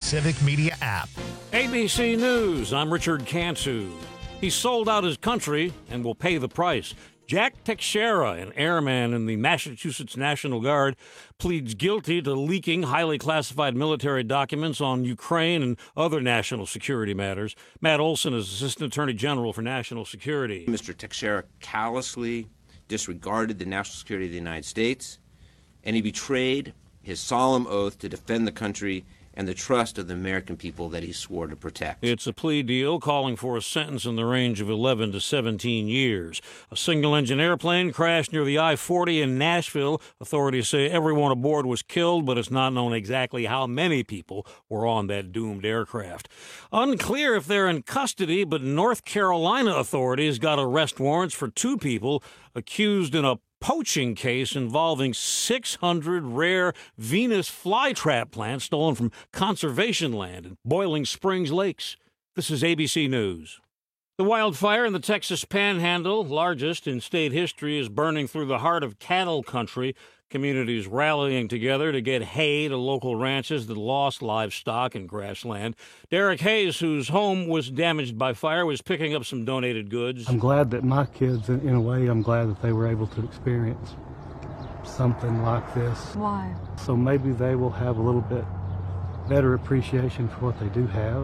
Civic Media app. ABC News, I'm Richard Cantu. He sold out his country and will pay the price. Jack Teixeira, an airman in the Massachusetts National Guard, pleads guilty to leaking highly classified military documents on Ukraine and other national security matters. Matt Olson is Assistant Attorney General for National Security. Mr. Teixeira callously disregarded the national security of the United States, and he betrayed his solemn oath to defend the country and the trust of the American people that he swore to protect. It's a plea deal calling for a sentence in the range of 11 to 17 years. A single-engine airplane crashed near the I-40 in Nashville. Authorities say everyone aboard was killed, but it's not known exactly how many people were on that doomed aircraft. Unclear if they're in custody, but North Carolina authorities got arrest warrants for 2 people accused in a poaching case involving 600 rare Venus flytrap plants stolen from conservation land in Boiling Springs Lakes. This is ABC News. The wildfire in the Texas Panhandle, largest in state history, is burning through the heart of cattle country. Communities rallying together to get hay to local ranches that lost livestock and grassland. Derek Hayes, whose home was damaged by fire, was picking up some donated goods. I'm glad that my kids, in a way, I'm glad that they were able to experience something like this. Why? So maybe they will have a little bit better appreciation for what they do have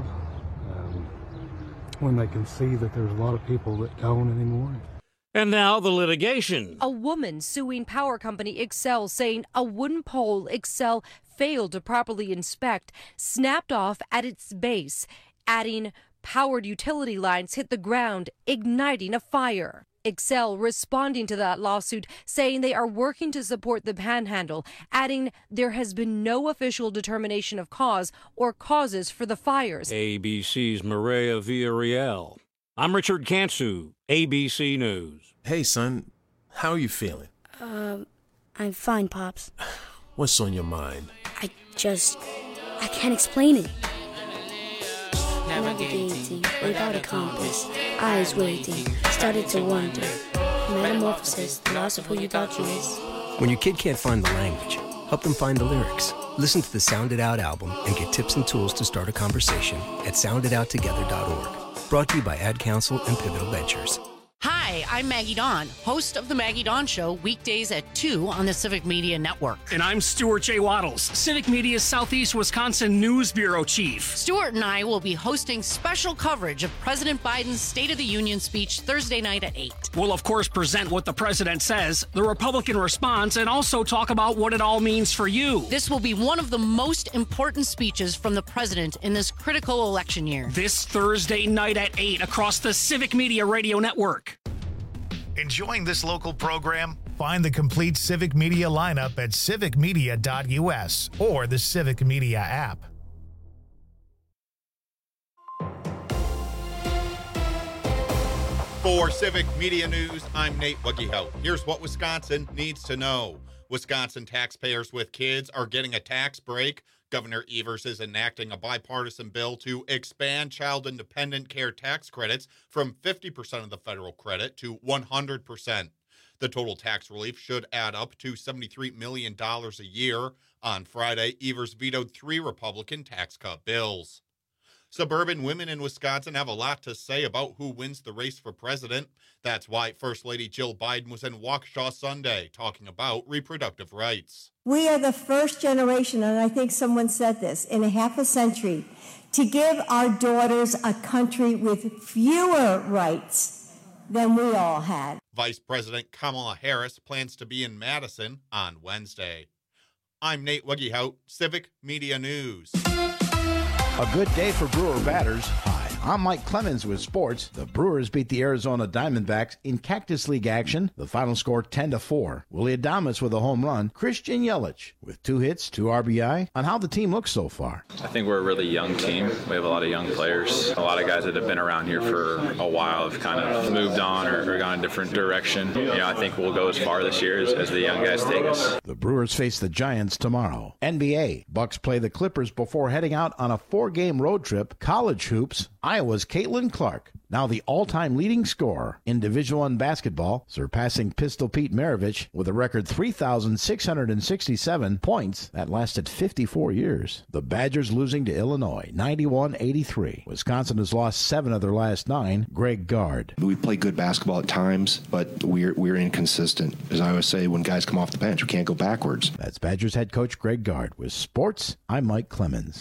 when they can see that there's a lot of people that don't anymore. And now the litigation. A woman suing power company Xcel, saying a wooden pole Xcel failed to properly inspect snapped off at its base, adding powered utility lines hit the ground, igniting a fire. Xcel responding to that lawsuit, saying they are working to support the Panhandle, adding there has been no official determination of cause or causes for the fires. ABC's Maria Villarreal. I'm Richard Cantu, ABC News. Hey, son, how are you feeling? I'm fine, Pops. What's on your mind? I can't explain it. Navigating without a compass, eyes waiting, started to wonder. Metamorphosis, the loss of who you thought you was. When your kid can't find the language, help them find the lyrics. Listen to the Sound It Out album and get tips and tools to start a conversation at sounditouttogether.org. Brought to you by Ad Council and Pivotal Ventures. Hi, I'm Maggie Dawn, host of The Maggie Dawn Show, weekdays at 2 on the Civic Media Network. And I'm Stuart J. Waddles, Civic Media's Southeast Wisconsin News Bureau Chief. Stuart and I will be hosting special coverage of President Biden's State of the Union speech Thursday night at 8. We'll, of course, present what the president says, the Republican response, and also talk about what it all means for you. This will be one of the most important speeches from the president in this critical election year. This Thursday night at 8 across the Civic Media Radio Network. Enjoying this local program? Find the complete Civic Media lineup at civicmedia.us or the Civic Media app. For Civic Media News, I'm Nate Wuggehout. Here's what Wisconsin needs to know. Wisconsin taxpayers with kids are getting a tax break. Governor Evers is enacting a bipartisan bill to expand child independent care tax credits from 50% of the federal credit to 100%. The total tax relief should add up to $73 million a year. On Friday, Evers vetoed 3 Republican tax cut bills. Suburban women in Wisconsin have a lot to say about who wins the race for president. That's why First Lady Jill Biden was in Waukesha Sunday talking about reproductive rights. We are the first generation, and I think someone said this, in a half a century, to give our daughters a country with fewer rights than we all had. Vice President Kamala Harris plans to be in Madison on Wednesday. I'm Nate Wuggehout, Civic Media News. A good day for Brewer batters. Hi, I'm Mike Clemens with sports. The Brewers beat the Arizona Diamondbacks in Cactus League action. The final score 10-4. Willie Adames with a home run. Christian Yelich with 2 hits, 2 RBI. On how the team looks so far. I think we're a really young team. We have a lot of young players. A lot of guys that have been around here for a while have kind of moved on or gone a different direction. I think we'll go as far this year as the young guys take us. The Brewers face the Giants tomorrow. NBA. Bucks play the Clippers before heading out on a 4-game road trip. College hoops. Iowa's Caitlin Clark, now the all-time leading scorer in Division I basketball, surpassing Pistol Pete Maravich with a record 3,667 points that lasted 54 years. The Badgers losing to Illinois 91-83. Wisconsin has lost 7 of their last 9. Greg Gard. We play good basketball at times, but we're inconsistent. As I always say, when guys come off the bench, we can't go backwards. That's Badgers head coach Greg Gard. With sports, I'm Mike Clemens.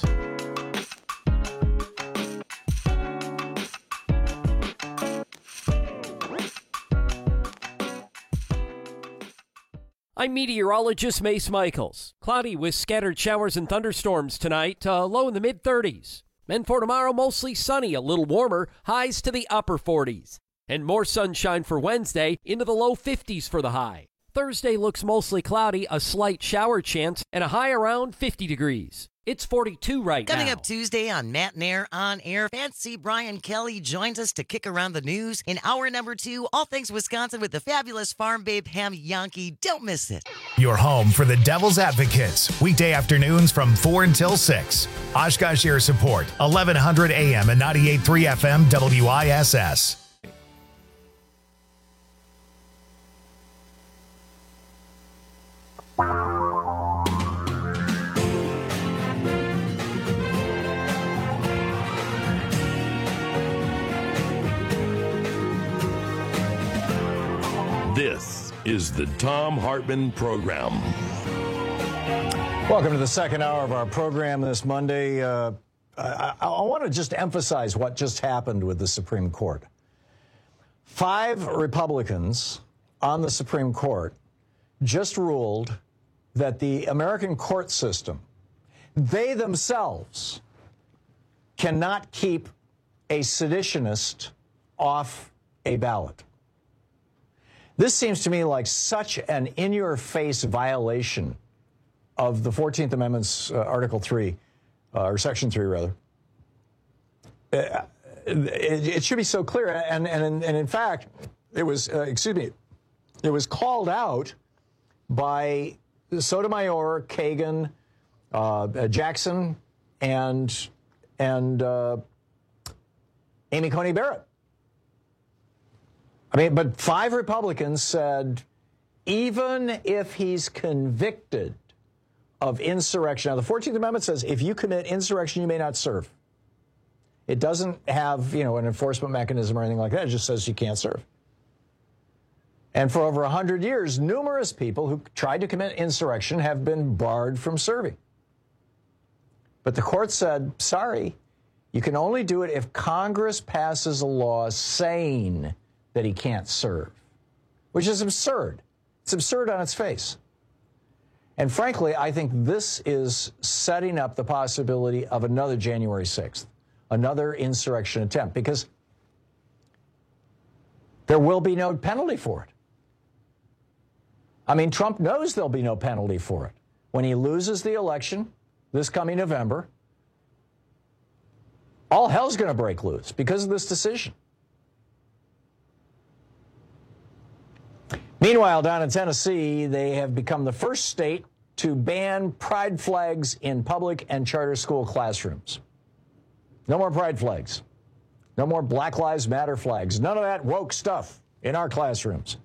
I'm meteorologist Mace Michaels. Cloudy with scattered showers and thunderstorms tonight, low in the mid-30s. And for tomorrow, mostly sunny, a little warmer, highs to the upper 40s. And more sunshine for Wednesday, into the low 50s for the high. Thursday looks mostly cloudy, a slight shower chance, and a high around 50 degrees. It's 42 right now. Coming up Tuesday on Matt Nair On Air, Fancy Brian Kelly joins us to kick around the news. In hour number 2, all things Wisconsin with the fabulous Farm Babe Ham Yankee. Don't miss it. Your home for the Devil's Advocates. Weekday afternoons from 4 until 6. Oshkosh Air Support, 1100 AM and 98.3 FM WISS. This is the Thom Hartmann Program. Welcome to the second hour of our program this Monday. I want to just emphasize what just happened with the Supreme Court. 5 Republicans on the Supreme Court just ruled that the American court system, they themselves cannot keep a seditionist off a ballot. This seems to me like such an in-your-face violation of the 14th Amendment's Article 3, or Section 3, rather. It should be so clear. And in fact, it was, it was called out by Sotomayor, Kagan, Jackson, and Amy Coney Barrett. I mean, but 5 Republicans said, even if he's convicted of insurrection. Now, the 14th Amendment says if you commit insurrection, you may not serve. It doesn't have, an enforcement mechanism or anything like that. It just says you can't serve. And for over 100 years, numerous people who tried to commit insurrection have been barred from serving. But the court said, sorry, you can only do it if Congress passes a law saying that he can't serve, which is absurd. It's absurd on its face. And frankly, I think this is setting up the possibility of another January 6th, another insurrection attempt, because there will be no penalty for it. I mean, Trump knows there'll be no penalty for it. When he loses the election this coming November, all hell's going to break loose because of this decision. Meanwhile, down in Tennessee, they have become the first state to ban pride flags in public and charter school classrooms. No more pride flags. No more Black Lives Matter flags. None of that woke stuff in our classrooms.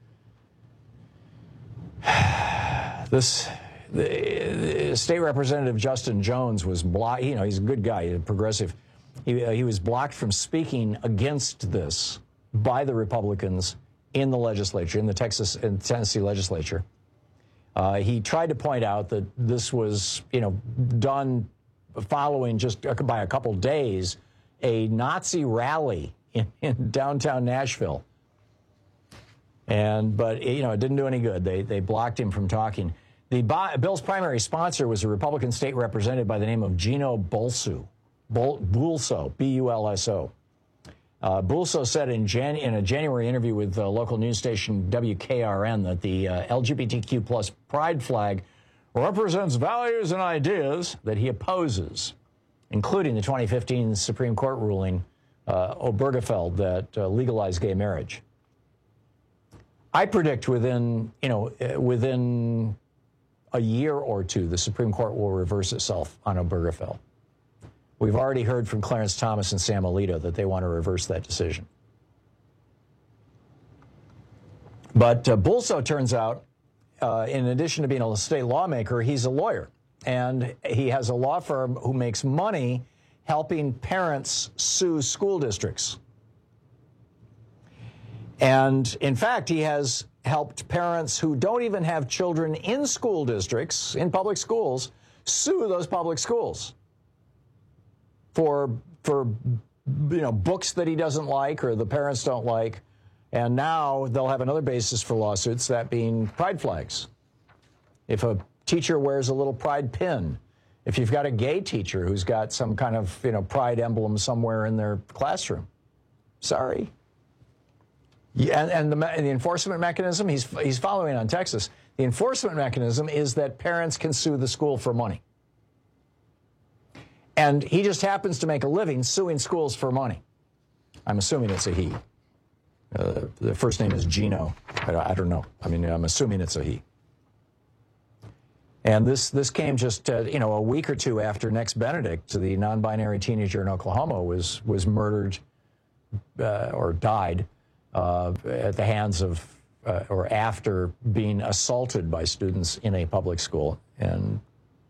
The State Representative Justin Jones was blocked. He's a good guy, a progressive. He was blocked from speaking against this by the Republicans in the legislature, in the Tennessee legislature. He tried to point out that this was, done following just by a couple days a Nazi rally in downtown Nashville. But it didn't do any good. They blocked him from talking. The bill's primary sponsor was a Republican state representative by the name of Gino Bulso, B-U-L-S-O. Bulso said in a January interview with local news station WKRN that the LGBTQ plus pride flag represents values and ideas that he opposes, including the 2015 Supreme Court ruling, Obergefell, that legalized gay marriage. I predict within a year or two, the Supreme Court will reverse itself on Obergefell. We've already heard from Clarence Thomas and Sam Alito that they want to reverse that decision. But Bulso, turns out, in addition to being a state lawmaker, he's a lawyer. And he has a law firm who makes money helping parents sue school districts. And in fact, he has helped parents who don't even have children in school districts, in public schools, sue those public schools for books that he doesn't like or the parents don't like. And now they'll have another basis for lawsuits, that being pride flags. If a teacher wears a little pride pin, if you've got a gay teacher who's got some kind of pride emblem somewhere in their classroom, sorry. Yeah, and the enforcement mechanism, he's following on Texas. The enforcement mechanism is that parents can sue the school for money. And he just happens to make a living suing schools for money. I'm assuming it's a he. The first name is Gino. I don't know. I mean, I'm assuming it's a he. And this came just a week or two after Nex Benedict, the non-binary teenager in Oklahoma, was murdered or died at the hands of or after being assaulted by students in a public school. And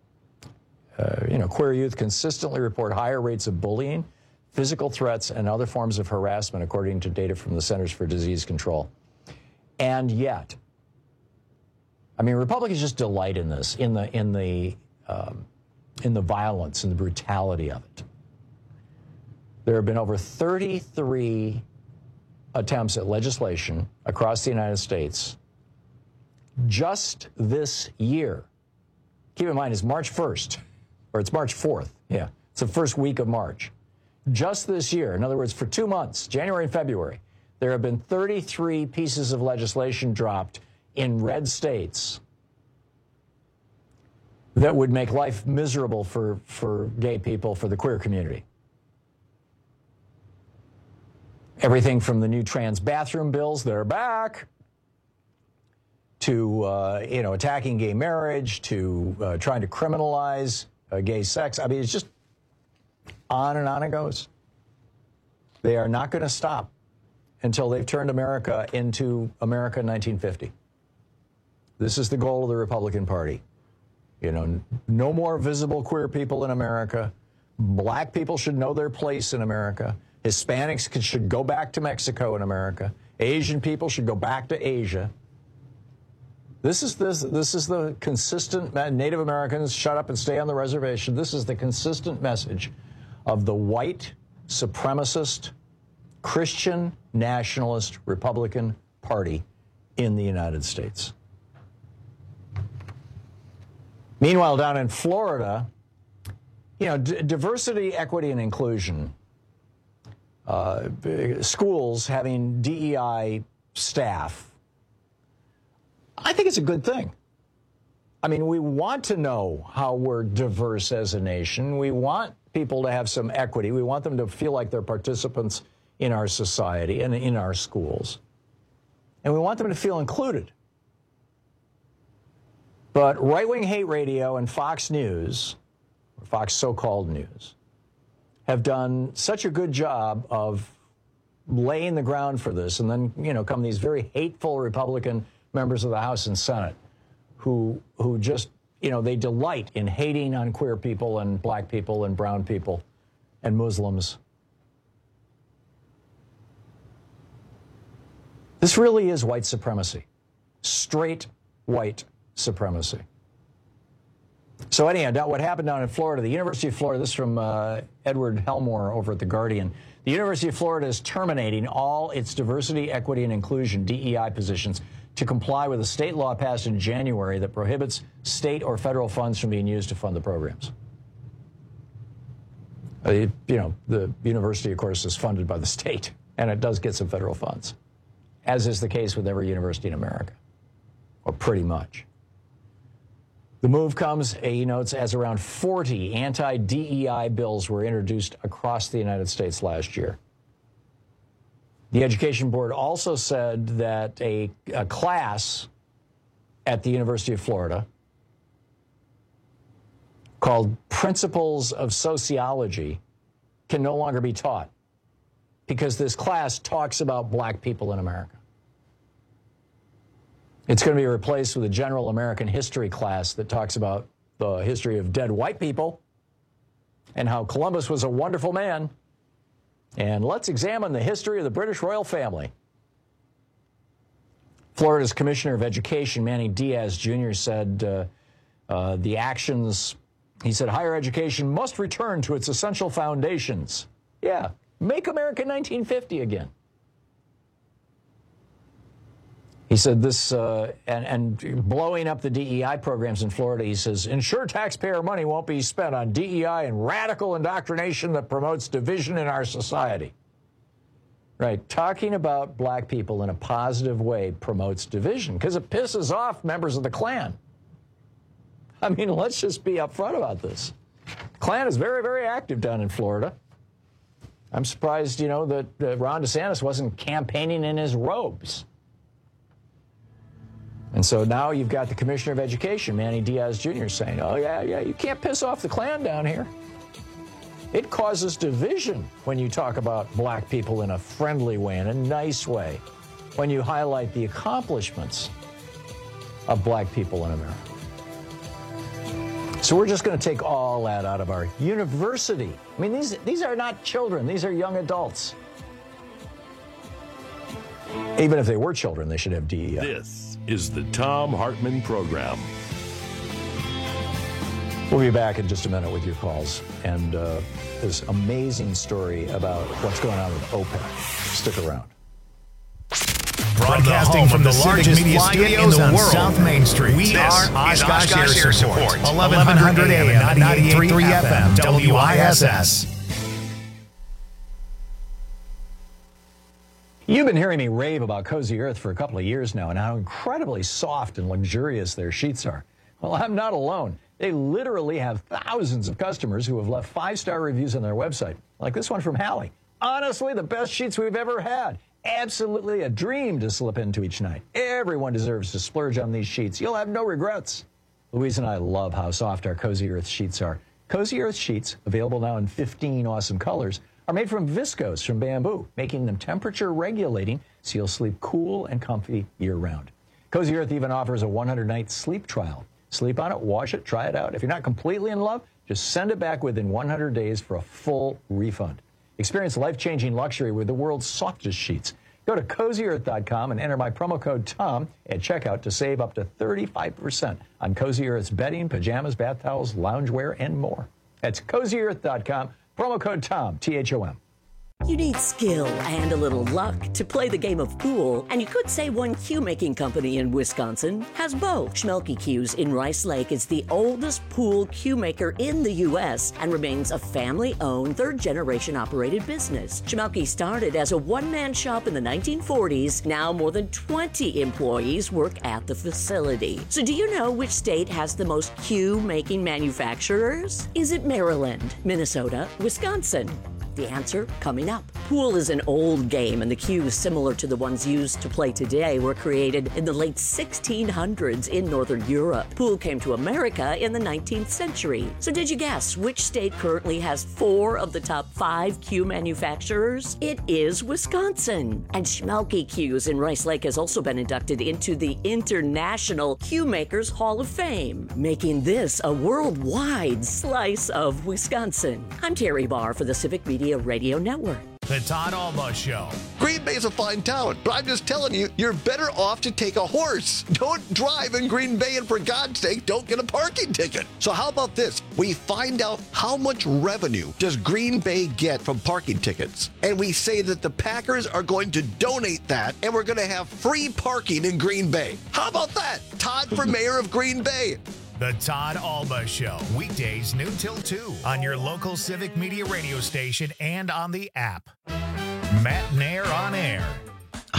queer youth consistently report higher rates of bullying, physical threats, and other forms of harassment, according to data from the Centers for Disease Control. And yet, I mean, Republicans just delight in this, in the violence and the brutality of it. There have been over 33 attempts at legislation across the United States just this year. Keep in mind, it's March 1st, or it's March 4th. Yeah, it's the first week of March. Just this year, in other words, for 2 months, January and February, there have been 33 pieces of legislation dropped in red states that would make life miserable for gay people, for the queer community. Everything from the new trans bathroom bills that are back to, attacking gay marriage, to trying to criminalize gay sex. I mean, it's just on and on it goes. They are not going to stop until they've turned America into America in 1950. This is the goal of the Republican Party. No more visible queer people in America. Black people should know their place in America. Hispanics should go back to Mexico in America. Asian people should go back to Asia. This is the consistent, Native Americans, shut up and stay on the reservation. This is the consistent message of the white supremacist, Christian nationalist Republican Party in the United States. Meanwhile, down in Florida, diversity, equity, and inclusion, schools having DEI staff, I think it's a good thing. I mean, we want to know how we're diverse as a nation. We want people to have some equity. We want them to feel like they're participants in our society and in our schools. And we want them to feel included. But right-wing hate radio and Fox News, or Fox so-called news, have done such a good job of laying the ground for this. And then, come these very hateful Republican members of the House and Senate who just, they delight in hating on queer people and black people and brown people and Muslims. This really is white supremacy, straight white supremacy. So anyhow, what happened down in Florida, the University of Florida, this is from Edward Helmore over at The Guardian. The University of Florida is terminating all its diversity, equity, and inclusion, DEI positions to comply with a state law passed in January that prohibits state or federal funds from being used to fund the programs. The university, of course, is funded by the state, and it does get some federal funds, as is the case with every university in America, or pretty much. The move comes, he notes, as around 40 anti-DEI bills were introduced across the United States last year. The Education Board also said that a class at the University of Florida called Principles of Sociology can no longer be taught because this class talks about black people in America. It's going to be replaced with a general American history class that talks about the history of dead white people and how Columbus was a wonderful man. And let's examine the history of the British royal family. Florida's Commissioner of Education, Manny Diaz Jr., said the actions, he said, higher education must return to its essential foundations. Yeah, make America 1950 again. He said this, and blowing up the DEI programs in Florida, he says, ensure taxpayer money won't be spent on DEI and radical indoctrination that promotes division in our society. Right, talking about black people in a positive way promotes division because it pisses off members of the Klan. I mean, let's just be upfront about this. The Klan is very, very active down in Florida. I'm surprised, that Ron DeSantis wasn't campaigning in his robes. And so now you've got the Commissioner of Education, Manny Diaz Jr., saying, oh, yeah, you can't piss off the Klan down here. It causes division when you talk about black people in a friendly way, in a nice way, when you highlight the accomplishments of black people in America. So we're just going to take all that out of our university. I mean, these are not children. These are young adults. Even if they were children, they should have DEI. This is the Thom Hartmann Program. We'll be back in just a minute with your calls and this amazing story about what's going on with OPEC. Stick around. Broadcasting from the largest media studios in the world, South Main Street. We are Oshkosh Air Support. 1100 AM, 98.3 FM, WISS. You've been hearing me rave about Cozy Earth for a couple of years now and how incredibly soft and luxurious their sheets are. Well, I'm not alone. They literally have thousands of customers who have left 5-star reviews on their website, like this one from Hallie. Honestly, the best sheets we've ever had. Absolutely a dream to slip into each night. Everyone deserves to splurge on these sheets. You'll have no regrets. Louise and I love how soft our Cozy Earth sheets are. Cozy Earth sheets, available now in 15 awesome colors, are made from viscose from bamboo, making them temperature regulating so you'll sleep cool and comfy year-round. Cozy Earth even offers a 100-night sleep trial. Sleep on it, wash it, try it out. If you're not completely in love, just send it back within 100 days for a full refund. Experience life-changing luxury with the world's softest sheets. Go to CozyEarth.com and enter my promo code TOM at checkout to save up to 35% on Cozy Earth's bedding, pajamas, bath towels, loungewear, and more. That's CozyEarth.com, promo code TOM, T-H-O-M. You need skill and a little luck to play the game of pool, and you could say one cue-making company in Wisconsin has both. Schmelke Cues in Rice Lake is the oldest pool cue maker in the U.S. and remains a family-owned, third-generation operated business. Schmelke started as a one-man shop in the 1940s. Now more than 20 employees work at the facility. So do you know which state has the most cue-making manufacturers? Is it Maryland, Minnesota, Wisconsin? The answer coming up. Pool is an old game, and the cues similar to the ones used to play today were created in the late 1600s in Northern Europe. Pool came to America in the 19th century. So did you guess which state currently has 4 of the top 5 cue manufacturers? It is Wisconsin. And Schmelke Cues in Rice Lake has also been inducted into the International Cue Makers Hall of Fame, making this a worldwide slice of Wisconsin. I'm Terry Barr for the Civic Media Radio Network. The Todd Alba Show. Green Bay's a fine town, but I'm just telling you, you're better off to take a horse. Don't drive in Green Bay, and for God's sake, don't get a parking ticket. So how about this? We find out how much revenue does Green Bay get from parking tickets, and we say that the Packers are going to donate that, and we're going to have free parking in Green Bay. How about that? Todd for mayor of Green Bay. The Todd Alba Show, weekdays noon till 2 on your local Civic Media radio station and on the app. Matt Nair on air.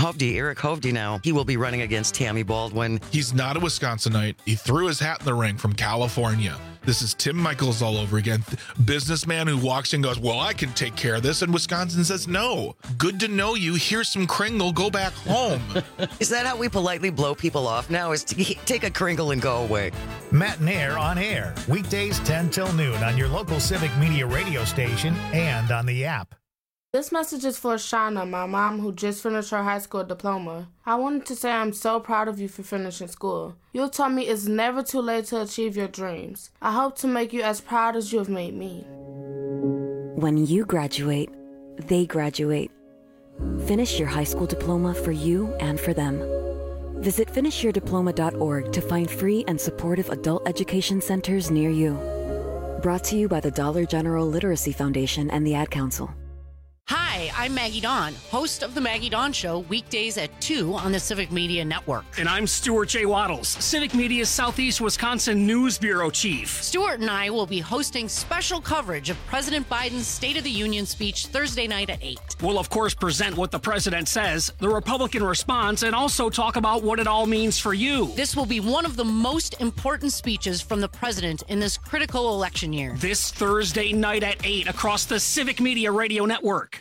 Hovde, Eric Hovde now. He will be running against Tammy Baldwin. He's not a Wisconsinite. He threw his hat in the ring from California. This is Tim Michaels all over again. Businessman who walks in and goes, well, I can take care of this. And Wisconsin says, no. Good to know you. Here's some Kringle. Go back home. Is that how we politely blow people off now? Is to take a Kringle and go away? Matt and Air on air. Weekdays 10 till noon on your local Civic Media radio station and on the app. This message is for Shauna, my mom, who just finished her high school diploma. I wanted to say I'm so proud of you for finishing school. You told me it's never too late to achieve your dreams. I hope to make you as proud as you have made me. When you graduate, they graduate. Finish your high school diploma for you and for them. Visit finishyourdiploma.org to find free and supportive adult education centers near you. Brought to you by the Dollar General Literacy Foundation and the Ad Council. Hi, I'm Maggie Dawn, host of The Maggie Dawn Show, weekdays at 2 on the Civic Media Network. And I'm Stuart J. Waddles, Civic Media's Southeast Wisconsin News Bureau Chief. Stuart and I will be hosting special coverage of President Biden's State of the Union speech Thursday night at 8. We'll, of course, present what the president says, the Republican response, and also talk about what it all means for you. This will be one of the most important speeches from the president in this critical election year. This Thursday night at 8 across the Civic Media Radio Network.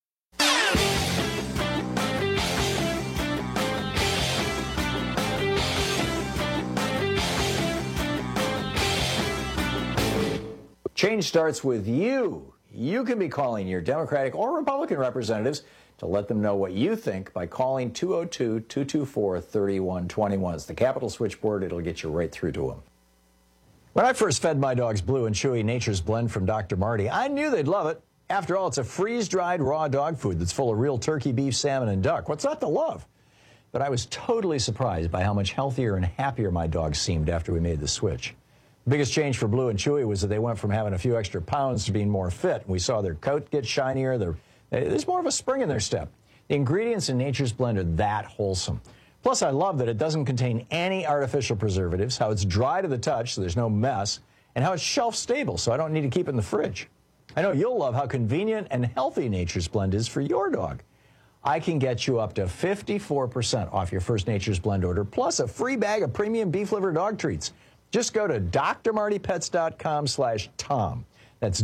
Change starts with you. You can be calling your Democratic or Republican representatives to let them know what you think by calling 202-224-3121. It's the Capitol switchboard. It'll get you right through to them. When I first fed my dogs Blue and Chewy Nature's Blend from Dr. Marty, I knew they'd love it. After all, it's a freeze-dried raw dog food that's full of real turkey, beef, salmon, and duck. What's not to love? But I was totally surprised by how much healthier and happier my dogs seemed after we made the switch. The biggest change for Blue and Chewy was that they went from having a few extra pounds to being more fit. We saw their coat get shinier. There's more of a spring in their step. The ingredients in Nature's Blend are that wholesome. Plus, I love that it doesn't contain any artificial preservatives, how it's dry to the touch so there's no mess, and how it's shelf-stable so I don't need to keep it in the fridge. I know you'll love how convenient and healthy Nature's Blend is for your dog. I can get you up to 54% off your first Nature's Blend order, plus a free bag of premium beef liver dog treats. Just go to drmartypets.com/Tom. That's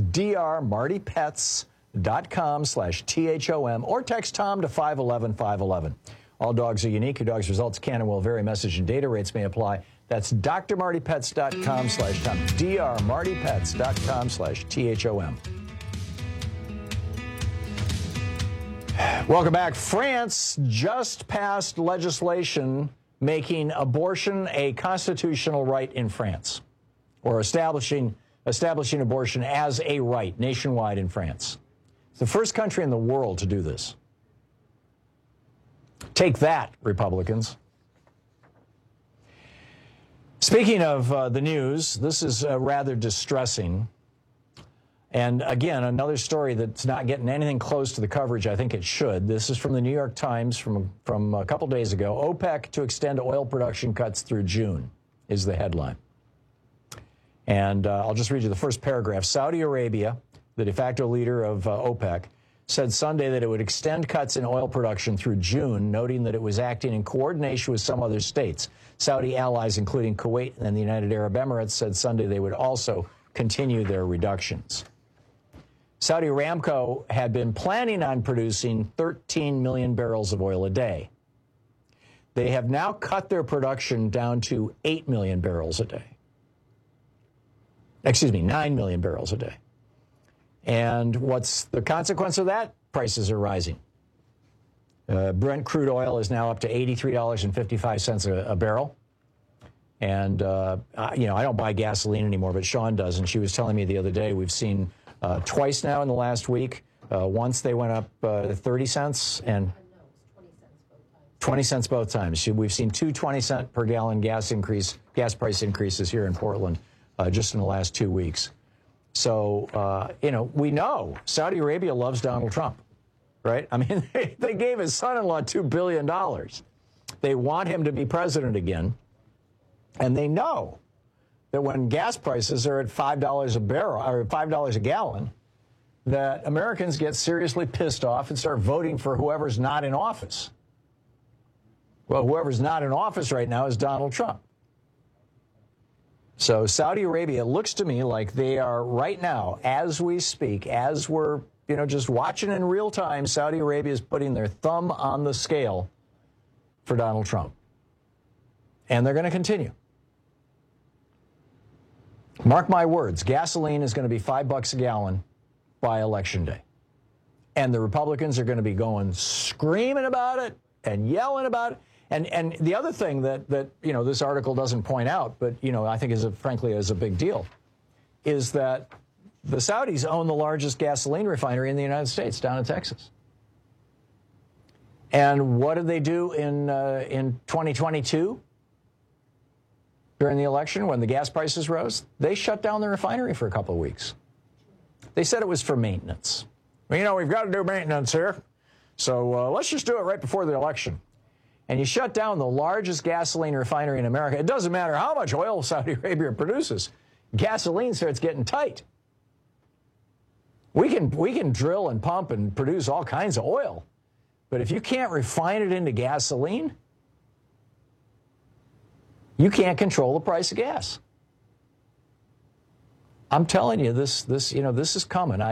drmartypets.com/THOM, or text Tom to 511-511. All dogs are unique. Your dog's results can and will vary. Message and data rates may apply. That's drmartypets.com/Tom. drmartypets.com/THOM. Welcome back. France just passed legislation making abortion a constitutional right in France, or establishing abortion as a right nationwide in France. It's the first country in the world to do this. Take that, Republicans. Speaking of the news, this is rather distressing. And again, another story that's not getting anything close to the coverage I think it should. This is from the New York Times from a couple days ago. OPEC to extend oil production cuts through June is the headline. And I'll just read you the first paragraph. Saudi Arabia, the de facto leader of OPEC, said Sunday that it would extend cuts in oil production through June, noting that it was acting in coordination with some other states. Saudi allies, including Kuwait and the United Arab Emirates, said Sunday they would also continue their reductions. Saudi Aramco had been planning on producing 13 million barrels of oil a day. They have now cut their production down to 8 million barrels a day. Excuse me, 9 million barrels a day. And what's the consequence of that? Prices are rising. Brent crude oil is now up to $83.55 a barrel. And, you know, I don't buy gasoline anymore, but Sean does. And she was telling me the other day, we've seen twice now in the last week. Once they went up 30 cents and 20 cents both times. We've seen two 20-cent per gallon gas price increases here in Portland just in the last 2 weeks. So, you know, we know Saudi Arabia loves Donald Trump, right? I mean, they gave his son-in-law $2 billion. They want him to be president again. And they know that when gas prices are at $5 a barrel or $5 a gallon, that Americans get seriously pissed off and start voting for whoever's not in office. Well, whoever's not in office right now is Donald Trump. So Saudi Arabia, it looks to me like they are right now, as we speak, as we're just watching in real time, Saudi Arabia is putting their thumb on the scale for Donald Trump. And they're going to continue. Mark my words, gasoline is going to be $5 a gallon by Election Day. And the Republicans are going to be going screaming about it and yelling about it. And the other thing that this article doesn't point out, but I think frankly is a big deal, is that the Saudis own the largest gasoline refinery in the United States down in Texas. And what did they do in 2022 during the election when the gas prices rose? They shut down the refinery for a couple of weeks. They said it was for maintenance. Well, we've got to do maintenance here, so let's just do it right before the election. And you shut down the largest gasoline refinery in America. It doesn't matter how much oil Saudi Arabia produces. Gasoline starts getting tight. We can drill and pump and produce all kinds of oil. But if you can't refine it into gasoline, you can't control the price of gas. I'm telling you, this is coming.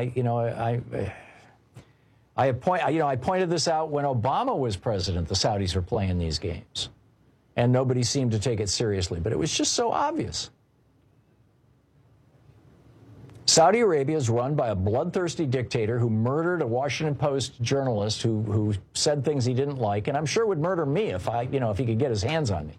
I pointed this out when Obama was president. The Saudis were playing these games, and nobody seemed to take it seriously. But it was just so obvious. Saudi Arabia is run by a bloodthirsty dictator who murdered a Washington Post journalist who said things he didn't like, and I'm sure would murder me if he could get his hands on me.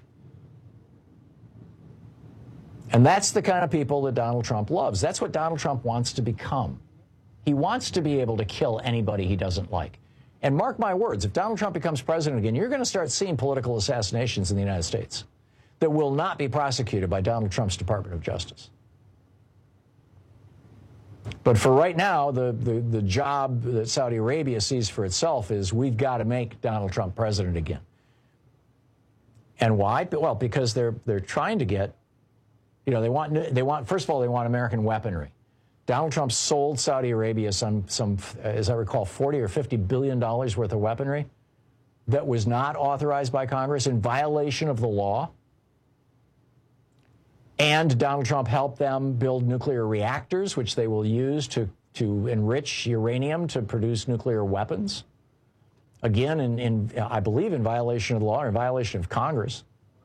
And that's the kind of people that Donald Trump loves. That's what Donald Trump wants to become. He wants to be able to kill anybody he doesn't like. And mark my words, if Donald Trump becomes president again, you're going to start seeing political assassinations in the United States that will not be prosecuted by Donald Trump's Department of Justice. But for right now, the job that Saudi Arabia sees for itself is we've got to make Donald Trump president again. And why? Well, because they're trying to get, they want first of all, they want American weaponry. Donald Trump sold Saudi Arabia some, as I recall, $40 or $50 billion worth of weaponry that was not authorized by Congress in violation of the law. And Donald Trump helped them build nuclear reactors, which they will use to enrich uranium to produce nuclear weapons. Again, I believe in violation of the law or in violation of Congress.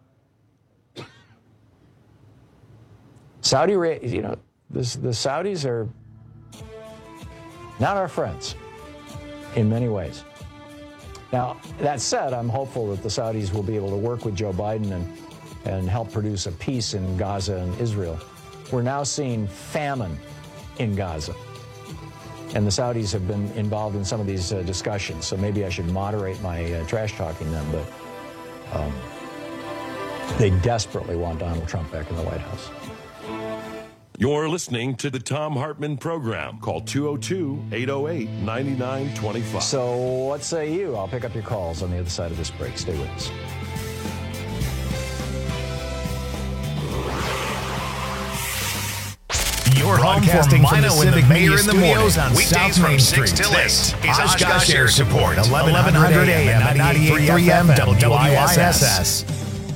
Saudi Arabia, the Saudis are not our friends in many ways. Now, that said, I'm hopeful that the Saudis will be able to work with Joe Biden and help produce a peace in Gaza and Israel. We're now seeing famine in Gaza. And the Saudis have been involved in some of these discussions, so maybe I should moderate my trash talking them, but they desperately want Donald Trump back in the White House. You're listening to the Thom Hartmann Program. Call 202-808-9925. So what say you? I'll pick up your calls on the other side of this break. Stay with us. You're broadcasting from the Civic Media Studios on South Main Street. This is Oshkosh Air Support, 1100 AM and 98.3 FM WISS.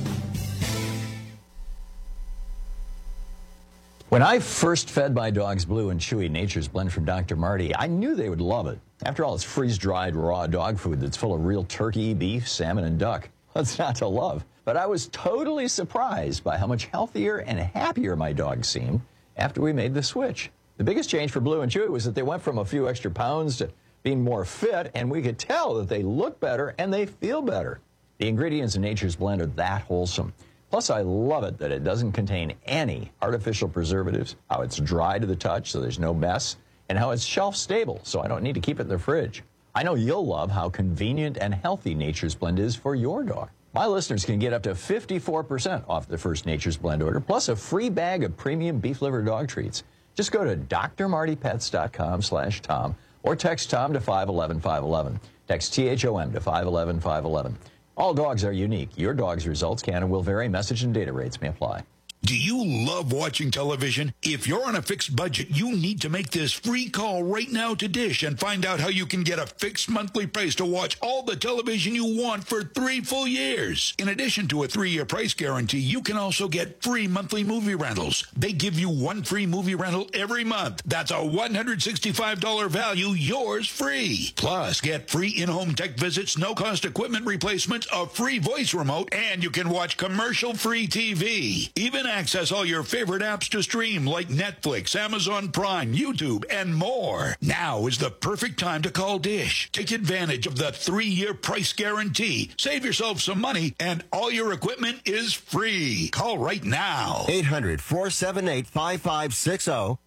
When I first fed my dogs Blue and Chewy Nature's Blend from Dr. Marty, I knew they would love it. After all, it's freeze-dried raw dog food that's full of real turkey, beef, salmon, and duck. What's not to love? But I was totally surprised by how much healthier and happier my dogs seemed after we made the switch. The biggest change for Blue and Chewy was that they went from a few extra pounds to being more fit, and we could tell that they look better and they feel better. The ingredients in Nature's Blend are that wholesome. Plus, I love it that it doesn't contain any artificial preservatives, how it's dry to the touch so there's no mess, and how it's shelf stable so I don't need to keep it in the fridge. I know you'll love how convenient and healthy Nature's Blend is for your dog. My listeners can get up to 54% off their first Nature's Blend order, plus a free bag of premium beef liver dog treats. Just go to drmartypets.com/Tom or text Tom to 511-511. Text THOM to 511-511. All dogs are unique. Your dog's results can and will vary. Message and data rates may apply. Do you love watching television? If you're on a fixed budget, you need to make this free call right now to Dish and find out how you can get a fixed monthly price to watch all the television you want for 3 full years. In addition to a 3-year price guarantee, you can also get free monthly movie rentals. They give you 1 free movie rental every month. That's a $165 value, yours free. Plus, get free in-home tech visits, no-cost equipment replacements, a free voice remote, and you can watch commercial-free TV. Even access all your favorite apps to stream like Netflix, Amazon Prime, YouTube, and more. Now is the perfect time to call Dish. Take advantage of the 3-year price guarantee. Save yourself some money, and all your equipment is free. Call right now. 800-478-5560.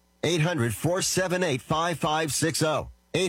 800-478-5560.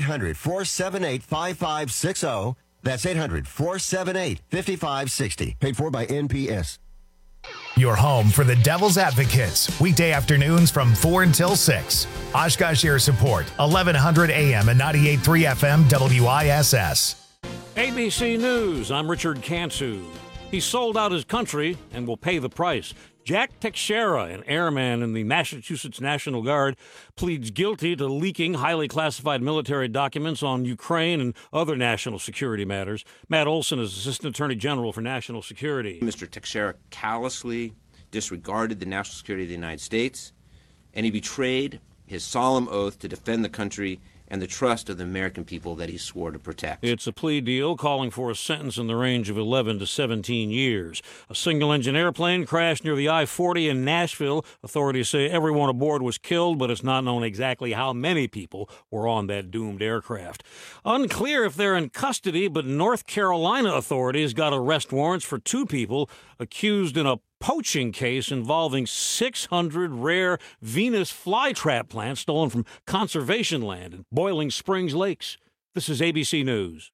800-478-5560. That's 800-478-5560. Paid for by NPS. Your home for the Devil's Advocates, weekday afternoons from 4 until 6. Oshkosh Air Support, 1100 AM and 98.3 FM WISS. ABC News, I'm Richard Cantu. He sold out his country and will pay the price. Jack Teixeira, an airman in the Massachusetts National Guard, pleads guilty to leaking highly classified military documents on Ukraine and other national security matters. Matt Olson is Assistant Attorney General for National Security. Mr. Teixeira callously disregarded the national security of the United States, and he betrayed his solemn oath to defend the country and the trust of the American people that he swore to protect. It's a plea deal calling for a sentence in the range of 11 to 17 years. A single-engine airplane crashed near the I-40 in Nashville. Authorities say everyone aboard was killed, but it's not known exactly how many people were on that doomed aircraft. Unclear if they're in custody, but North Carolina authorities got arrest warrants for 2 people accused in a poaching case involving 600 rare Venus flytrap plants stolen from conservation land in Boiling Springs Lakes. This is ABC News.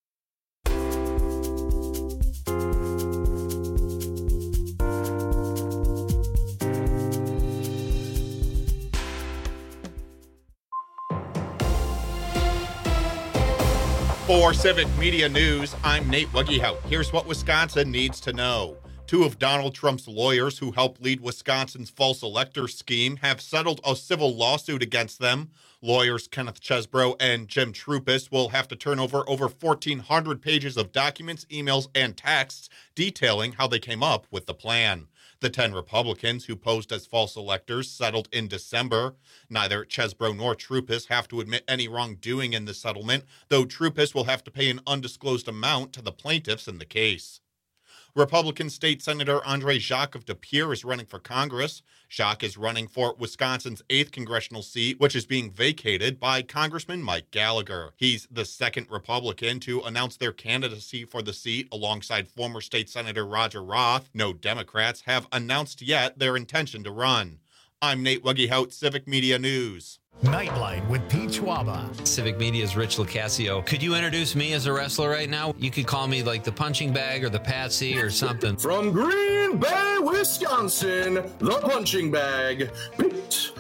For Civic Media News, I'm Nate Wuggehout. Here's what Wisconsin needs to know. 2 of Donald Trump's lawyers who helped lead Wisconsin's false elector scheme have settled a civil lawsuit against them. Lawyers Kenneth Chesbrough and Jim Troupis will have to turn over 1,400 pages of documents, emails, and texts detailing how they came up with the plan. The 10 Republicans who posed as false electors settled in December. Neither Chesbrough nor Troupis have to admit any wrongdoing in the settlement, though Troupis will have to pay an undisclosed amount to the plaintiffs in the case. Republican State Senator Andre Jacques of De Pere is running for Congress. Jacques is running for Wisconsin's 8th congressional seat, which is being vacated by Congressman Mike Gallagher. He's the second Republican to announce their candidacy for the seat alongside former State Senator Roger Roth. No Democrats have announced yet their intention to run. I'm Nate Wuggehout, Civic Media News. Nightlight with Pete Schwaba. Civic Media's Rich Locascio. Could you introduce me as a wrestler right now? You could call me like the punching bag or the patsy or something. From Green Bay, Wisconsin, the punching bag, Pete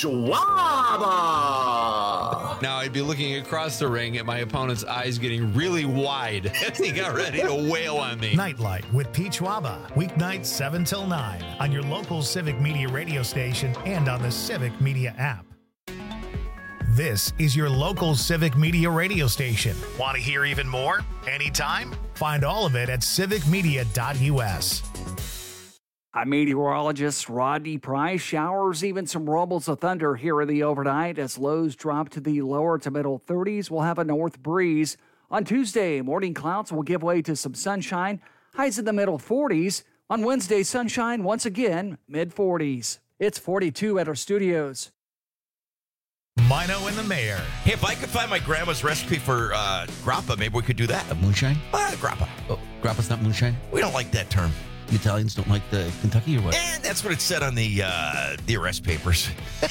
Schwaba. Now I'd be looking across the ring at my opponent's eyes getting really wide as he got ready to wail on me. Nightlight with Pete Schwaba. Weeknights 7 till 9 on your local Civic Media radio station and on the Civic Media app. This is your local Civic Media radio station. Want to hear even more? Anytime? Find all of it at civicmedia.us. I'm meteorologist Rodney Price. Showers, even some rumbles of thunder here in the overnight as lows drop to the lower to middle 30s. We'll have a north breeze. On Tuesday, morning clouds will give way to some sunshine. Highs in the middle 40s. On Wednesday, sunshine once again, mid 40s. It's 42 at our studios. Mino and the Mayor. Hey, if I could find my grandma's recipe for grappa, maybe we could do that. Moonshine? Grappa. Oh, grappa's not moonshine? We don't like that term. The Italians don't like the Kentucky or what? That's what it said on the arrest papers.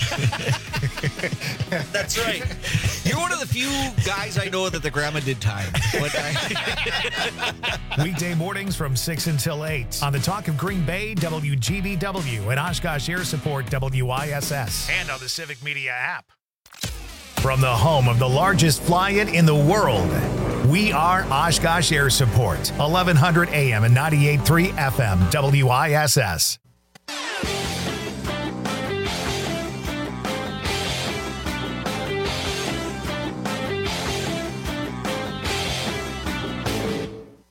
That's right. You're one of the few guys I know that the grandma did time. Weekday mornings from 6 until 8 on the Talk of Green Bay, WGBW, and Oshkosh Air Support, WISS, and on the Civic Media app. From the home of the largest fly-in in the world, we are Oshkosh Air Support, 1100 AM and 98.3 FM, WISS.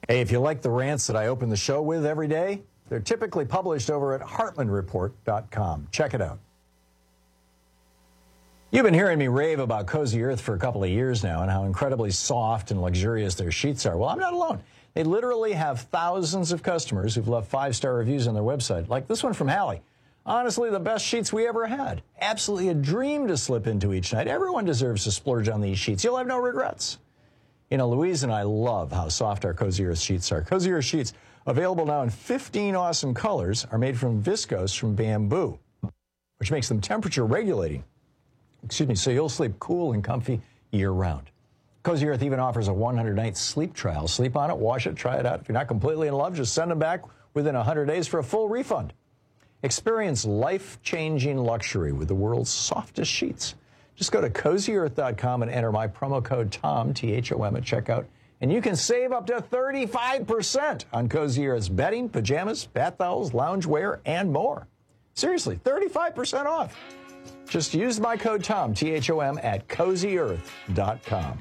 Hey, if you like the rants that I open the show with every day, they're typically published over at HartmanReport.com. Check it out. You've been hearing me rave about Cozy Earth for a couple of years now and how incredibly soft and luxurious their sheets are. Well, I'm not alone. They literally have thousands of customers who've left 5-star reviews on their website, like this one from Hallie. Honestly, the best sheets we ever had. Absolutely a dream to slip into each night. Everyone deserves to splurge on these sheets. You'll have no regrets. You know, Louise and I love how soft our Cozy Earth sheets are. Cozy Earth sheets, available now in 15 awesome colors, are made from viscose from bamboo, which makes them temperature regulating. So you'll sleep cool and comfy year-round. Cozy Earth even offers a 100-night sleep trial. Sleep on it, wash it, try it out. If you're not completely in love, just send them back within 100 days for a full refund. Experience life-changing luxury with the world's softest sheets. Just go to CozyEarth.com and enter my promo code TOM, T-H-O-M, at checkout, and you can save up to 35% on Cozy Earth's bedding, pajamas, bath towels, loungewear, and more. Seriously, 35% off. Just use my code TOM, T-H-O-M, at CozyEarth.com.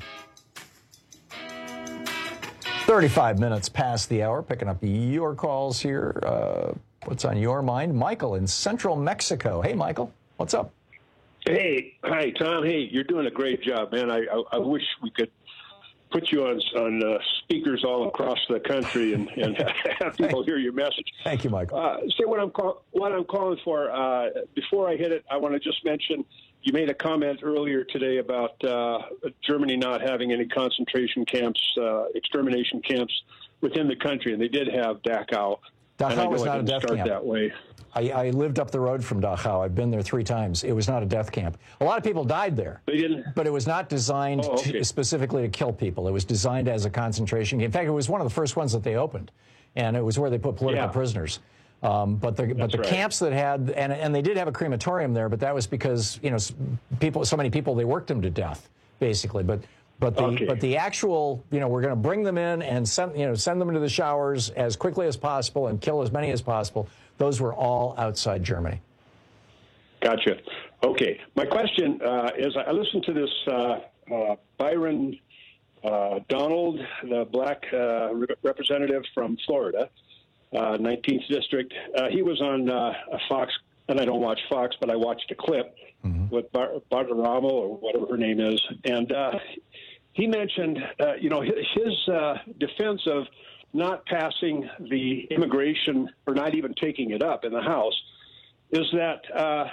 35 minutes past the hour, picking up your calls here. What's on your mind? Michael in central Mexico. Hey, Michael, what's up? Hey, hi, Tom. Hey, you're doing a great job, man. I wish we could put you on speakers all across the country and have people hear your message. Thank you, Michael. See what I'm calling for. Before I hit it, I want to just mention you made a comment earlier today about Germany not having any concentration camps, extermination camps within the country, and they did have Dachau. Dachau was not a death camp. That way. I lived up the road from Dachau. I've been there 3 times. It was not a death camp. A lot of people died there. They didn't. But it was not designed specifically to kill people. It was designed as a concentration camp. In fact, it was one of the first ones that they opened, and it was where they put political prisoners. But the camps that had, and they did have a crematorium there, but that was because, you know, so many people, they worked them to death, basically. But the actual, you know, we're going to bring them in and send them into the showers as quickly as possible and kill as many as possible. Those were all outside Germany. Gotcha. Okay. My question is, I listened to this Byron Donald, the black representative from Florida, 19th District. He was on Fox, and I don't watch Fox, but I watched a clip with Bardaramo, or whatever her name is, and he mentioned, his defense of not passing the immigration, or not even taking it up in the House, is that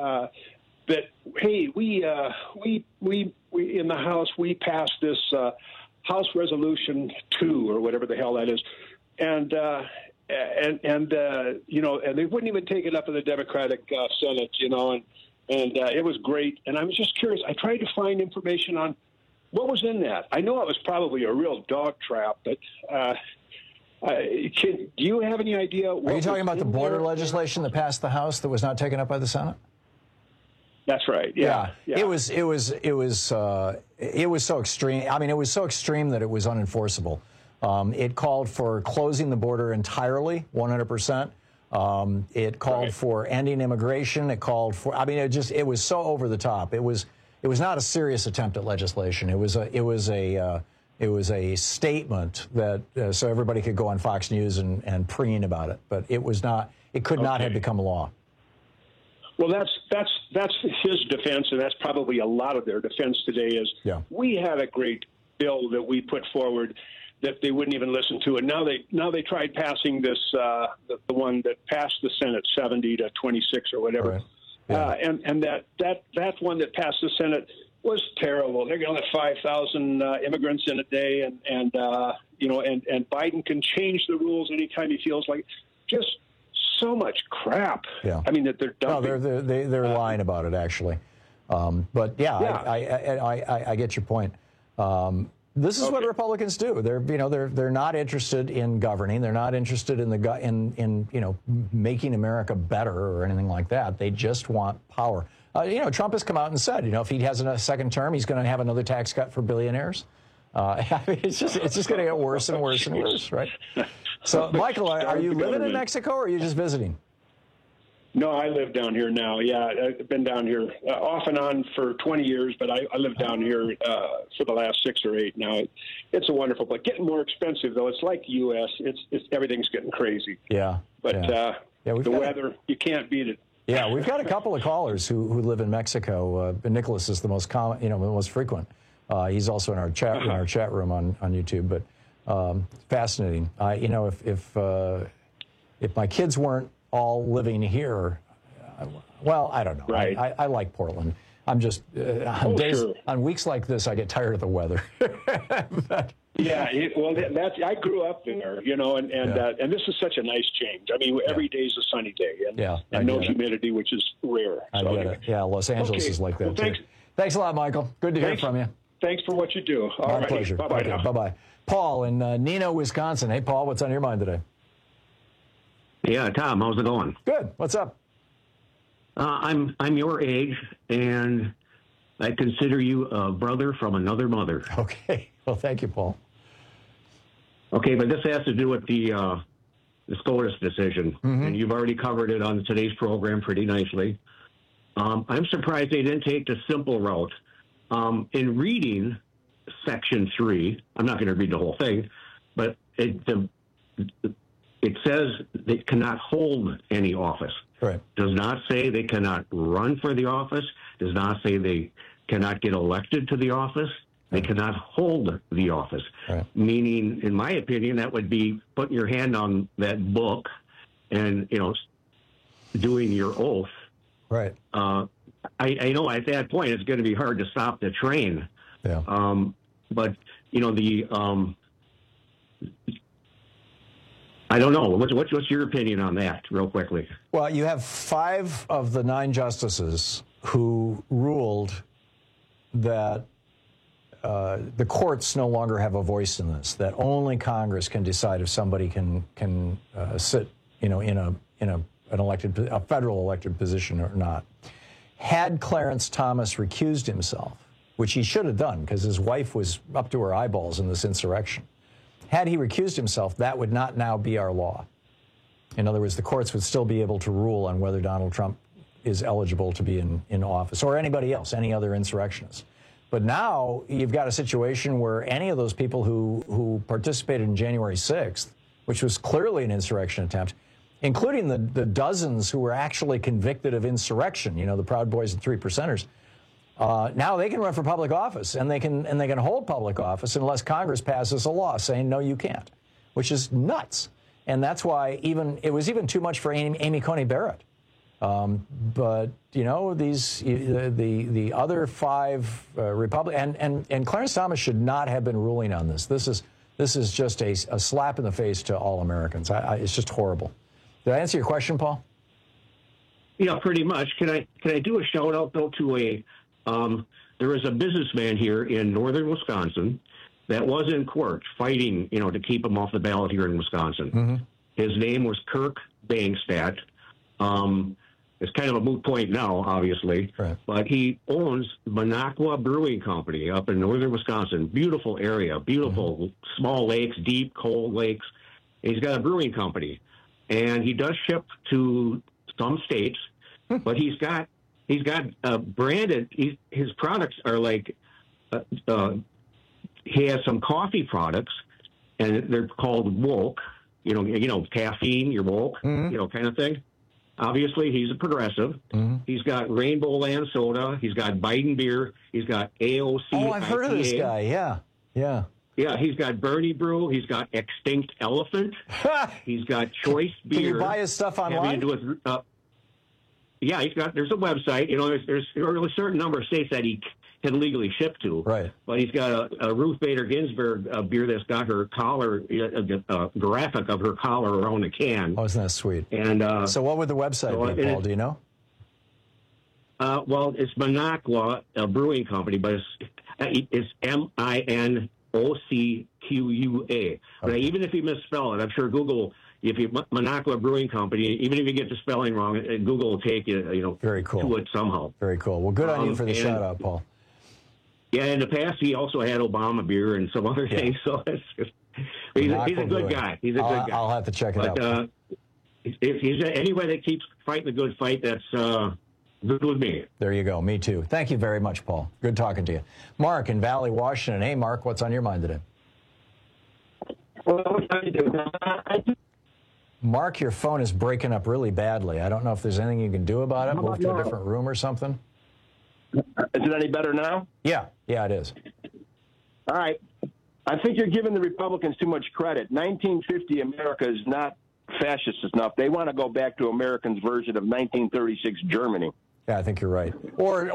hey, we in the House, we passed this House Resolution 2 or whatever the hell that is, and they wouldn't even take it up in the Democratic Senate, and it was great. And I was just curious. I tried to find information on what was in that. I know it was probably a real dog trap, but do you have any idea? Are you talking about the border legislation that passed the House that was not taken up by the Senate? That's right. Yeah. It was so extreme. I mean, it was so extreme that it was unenforceable. It called for closing the border entirely, 100%. It called for ending immigration. It called for, it was so over the top. It was not a serious attempt at legislation. It was a statement that so everybody could go on Fox News and preen about it, but it was not. It could not have become law. Well, that's his defense, and that's probably a lot of their defense today. Is we had a great bill that we put forward that they wouldn't even listen to, and now they tried passing this the one that passed the Senate 70 to 26 or whatever, right. And that one that passed the Senate was terrible. They're going to let 5,000 immigrants in a day, and Biden can change the rules anytime he feels like. Just so much crap. Yeah. I mean, that they're dumping. No, they're lying about it, actually. But I get your point. This is what Republicans do. They're not interested in governing. They're not interested in making America better or anything like that. They just want power. Trump has come out and said, if he has a second term, he's going to have another tax cut for billionaires. It's just going to get worse and worse and worse, right? So, Michael, are you living in Mexico or are you just visiting? No, I live down here now. Yeah, I've been down here off and on for 20 years, but I live down here for the last 6 or 8 now. It's a wonderful place. Getting more expensive, though. It's like the U.S. It's everything's getting crazy. Yeah. But the weather, you can't beat it. Yeah, we've got a couple of callers who live in Mexico. Nicholas is the most common, the most frequent. He's also in our chat room on YouTube. But fascinating. If my kids weren't all living here, well, I don't know. Right. I like Portland. I'm just on weeks like this, I get tired of the weather. Yeah, I grew up there, and this is such a nice change. I mean, every day is a sunny day, and no humidity, which is rare. I get it. Yeah, Los Angeles is like that, too. Thanks a lot, Michael. Good to hear from you. Thanks for what you do. My pleasure. Bye-bye now. Bye-bye. Paul in Neenah, Wisconsin. Hey, Paul, what's on your mind today? Yeah, Tom, how's it going? Good. What's up? I'm your age, and I consider you a brother from another mother. Okay. Well, thank you, Paul. Okay, but this has to do with the SCOTUS decision, and you've already covered it on today's program pretty nicely. I'm surprised they didn't take the simple route. In reading Section 3, I'm not going to read the whole thing, but it says they cannot hold any office. Right. Does not say they cannot run for the office. Does not say they cannot get elected to the office. They cannot hold the office. Right. Meaning, in my opinion, that would be putting your hand on that book and, doing your oath. Right. I know at that point it's going to be hard to stop the train. Yeah. But, I don't know. What's your opinion on that, real quickly? Well, you have 5 of the 9 justices who ruled that the courts no longer have a voice in this. That only Congress can decide if somebody can sit, in a federal elected position or not. Had Clarence Thomas recused himself, which he should have done because his wife was up to her eyeballs in this insurrection. Had he recused himself, that would not now be our law. In other words, the courts would still be able to rule on whether Donald Trump is eligible to be in office, or anybody else, any other insurrectionist. But now you've got a situation where any of those people who participated in January 6th, which was clearly an insurrection attempt, including the dozens who were actually convicted of insurrection, the Proud Boys and 3 Percenters, now they can run for public office, and they can hold public office unless Congress passes a law saying no, you can't, which is nuts. And that's why it was even too much for Amy Coney Barrett. But the other 5 Republicans and Clarence Thomas should not have been ruling on this. This is just a slap in the face to all Americans. It's just horrible. Did I answer your question, Paul? Yeah, pretty much. Can I do a shout out though to there is a businessman here in northern Wisconsin that was in court fighting, to keep him off the ballot here in Wisconsin. Mm-hmm. His name was Kirk Bangstadt. It's kind of a moot point now, obviously, right. But he owns Minocqua Brewing Company up in northern Wisconsin. Beautiful area, beautiful small lakes, deep, cold lakes. And he's got a brewing company, and he does ship to some states, but he's got branded. His products are like he has some coffee products, and they're called woke. Caffeine, you're woke, kind of thing. Obviously, he's a progressive. Mm-hmm. He's got Rainbow Land Soda. He's got Biden beer. He's got AOC. Oh, I've heard of this guy. Yeah. Yeah, he's got Bernie Brew. He's got Extinct Elephant. He's got Choice Beer. Can you buy his stuff online? Yeah, there's a website. There's a certain number of states that he can legally ship to. Right. But he's got a Ruth Bader Ginsburg beer that's got her collar, a graphic of her collar around the can. Oh, isn't that sweet? And so what would the website be, Paul? Do you know? Well, it's Minocqua Brewing Company, but it's MINOCQUA. Okay. But even if you misspell it, I'm sure Google, if you Minocqua Brewing Company, even if you get the spelling wrong, Google will take you, Very cool. to it somehow. Very cool. Well, good on you for the shout out, Paul. Yeah, in the past he also had Obama beer and some other things. So he's a good guy. He's a good guy. I'll have to check it out. if he's anybody that keeps fighting the good fight, that's good with me. There you go. Me too. Thank you very much, Paul. Good talking to you. Mark in Valley, Washington. Hey, Mark, what's on your mind today? Mark, your phone is breaking up really badly. I don't know if there's anything you can do about it. Move to a different room or something. Is it any better now? Yeah, it is. All right. I think you're giving the Republicans too much credit. 1950 America is not fascist enough. They want to go back to Americans' version of 1936 Germany. Yeah, I think you're right. Or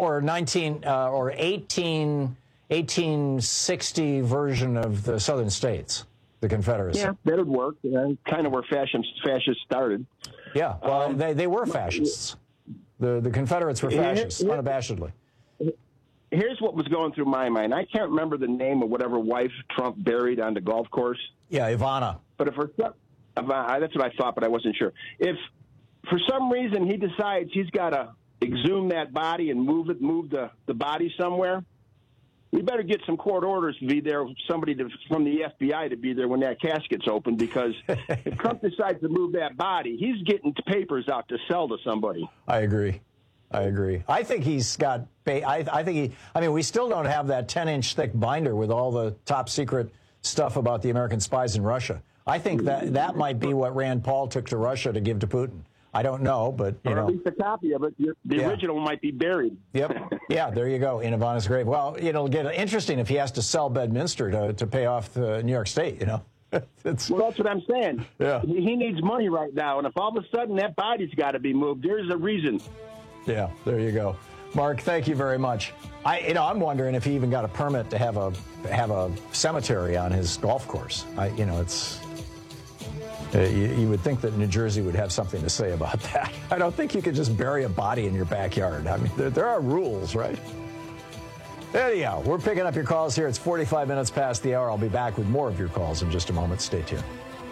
1860 version of the Southern States, the Confederacy. Yeah, that would work. Kind of where fascists started. Yeah, well, they were fascists. The Confederates were fascists, unabashedly. Here's what was going through my mind. I can't remember the name of whatever wife Trump buried on the golf course. Yeah, Ivana. But that's what I thought, but I wasn't sure. If for some reason he decides he's got to exhume that body and move the body somewhere, we better get some court orders to be there, somebody from the FBI to be there when that casket's open, because if Trump decides to move that body, he's getting papers out to sell to somebody. I agree. I think he's got. I mean, we still don't have that 10-inch thick binder with all the top secret stuff about the American spies in Russia. I think that might be what Rand Paul took to Russia to give to Putin. I don't know, but or at least a copy of it. The original might be buried. Yep. Yeah, there you go, in Ivana's grave. Well, it'll get interesting if he has to sell Bedminster to pay off New York State. Well, that's what I'm saying. Yeah. He needs money right now, and if all of a sudden that body's got to be moved, there's a reason. Yeah, there you go. Mark, thank you very much. I'm wondering if he even got a permit to have a cemetery on his golf course. It's you would think that New Jersey would have something to say about that. I don't think you could just bury a body in your backyard. I mean, there are rules, right? Anyhow, we're picking up your calls here. It's 45 minutes past the hour. I'll be back with more of your calls in just a moment. Stay tuned.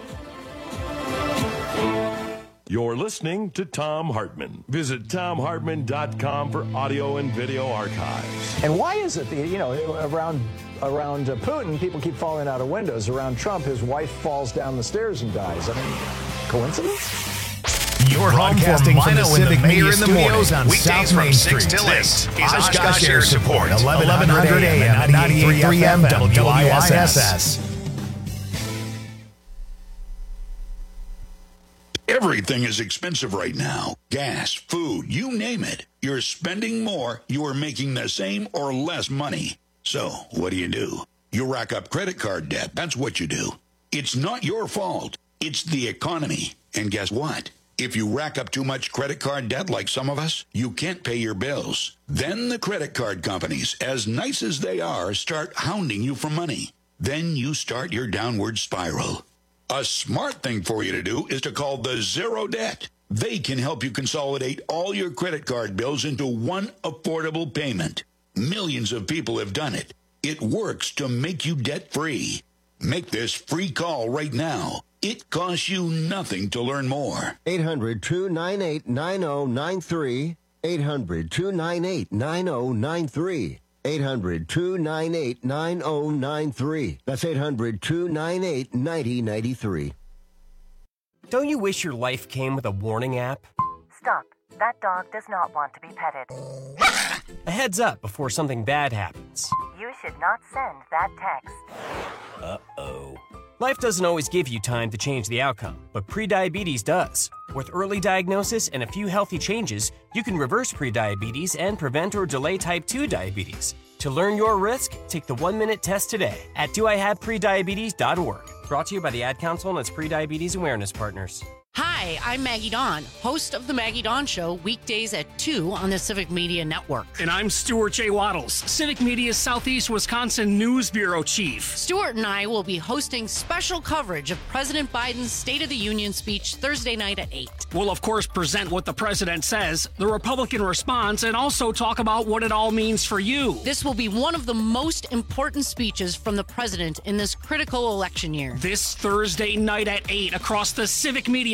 You're listening to Thom Hartmann. Visit ThomHartmann.com for audio and video archives. And why is it that, around Putin, people keep falling out of windows? Around Trump, his wife falls down the stairs and dies. I mean, coincidence? You're broadcasting from the Civic Media Studios on South Main Street. This is Oshkosh Air Support, 1100 AM, 98.3 FM, WISS. Everything is expensive right now. Gas, food, you name it. You're spending more, you are making the same or less money. So, what do? You rack up credit card debt. That's what you do. It's not your fault. It's the economy. And guess what? If you rack up too much credit card debt like some of us, you can't pay your bills. Then the credit card companies, as nice as they are, start hounding you for money. Then you start your downward spiral. A smart thing for you to do is to call the Zero Debt. They can help you consolidate all your credit card bills into one affordable payment. Millions of people have done it. It works to make you debt-free. Make this free call right now. It costs you nothing to learn more. 800-298-9093. 800-298-9093. 800-298-9093. That's 800-298-9093. Don't you wish your life came with a warning app? Stop. That dog does not want to be petted. A heads up before something bad happens. You should not send that text. Uh-oh. Life doesn't always give you time to change the outcome, but prediabetes does. With early diagnosis and a few healthy changes, you can reverse prediabetes and prevent or delay type 2 diabetes. To learn your risk, take the 1-minute test today at doihaveprediabetes.org. Brought to you by the Ad Council and its prediabetes awareness partners. Hi, I'm Maggie Dawn, host of The Maggie Dawn Show, weekdays at 2 on the Civic Media Network. And I'm Stuart J. Waddles, Civic Media's Southeast Wisconsin News Bureau Chief. Stuart and I will be hosting special coverage of President Biden's State of the Union speech Thursday night at 8. We'll, of course, present what the president says, the Republican response, and also talk about what it all means for you. This will be one of the most important speeches from the president in this critical election year. This Thursday night at 8 across the Civic Media Radio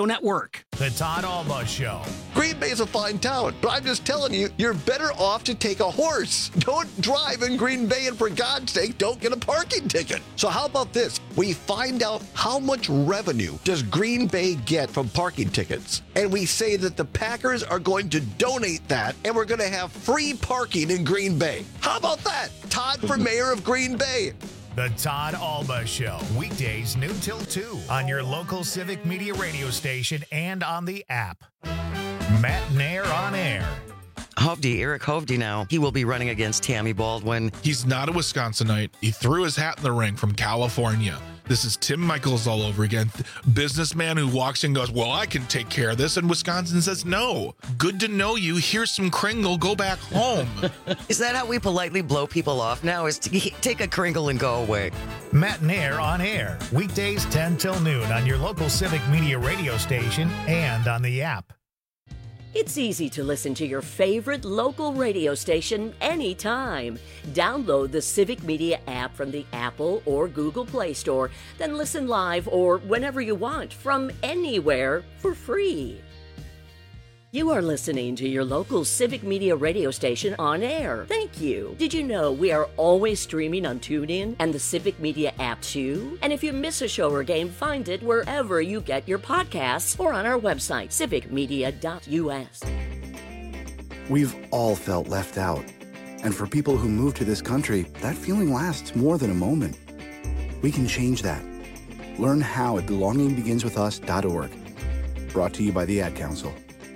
Network. The Todd Alba Show. Green Bay is a fine town, but I'm just telling you, you're better off to take a horse. Don't drive in Green Bay, and for God's sake, don't get a parking ticket. So how about this? We find out how much revenue does Green Bay get from parking tickets, and we say that the Packers are going to donate that, and we're going to have free parking in Green Bay. How about that? Todd for mayor of Green Bay. The Todd Alba Show, weekdays noon till 2 on your local Civic Media radio station and on the app. Matt Nair on air. Hovde, Eric Hovde now, he will be running against Tammy Baldwin. He's not a Wisconsinite. He threw his hat in the ring from California. This is Tim Michaels all over again. Businessman who walks in and goes, well, I can take care of this. And Wisconsin says, no. Good to know you. Here's some Kringle. Go back home. Is that how we politely blow people off now? Is to take a Kringle and go away? Matt Nair on air. Weekdays 10 till noon on your local Civic Media radio station and on the app. It's easy to listen to your favorite local radio station anytime. Download the Civic Media app from the Apple or Google Play Store, then listen live or whenever you want from anywhere for free. You are listening to your local Civic Media radio station on air. Thank you. Did you know we are always streaming on TuneIn and the Civic Media app too? And if you miss a show or game, find it wherever you get your podcasts or on our website, civicmedia.us. We've all felt left out. And for people who move to this country, that feeling lasts more than a moment. We can change that. Learn how at belongingbeginswithus.org. Brought to you by the Ad Council.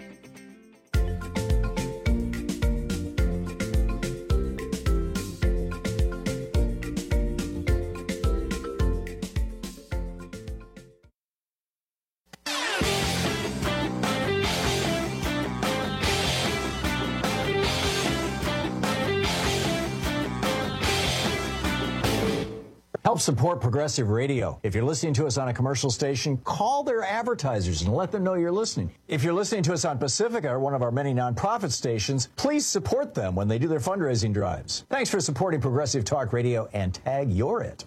Help support Progressive Radio. If you're listening to us on a commercial station, call their advertisers and let them know you're listening. If you're listening to us on Pacifica, or one of our many nonprofit stations, please support them when they do their fundraising drives. Thanks for supporting Progressive Talk Radio and tag You're It.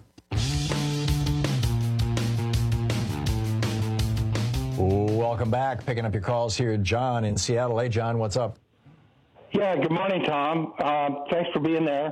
Welcome back. Picking up your calls here, John in Seattle. Hey, John, what's up? Yeah, good morning, Tom. Thanks for being there.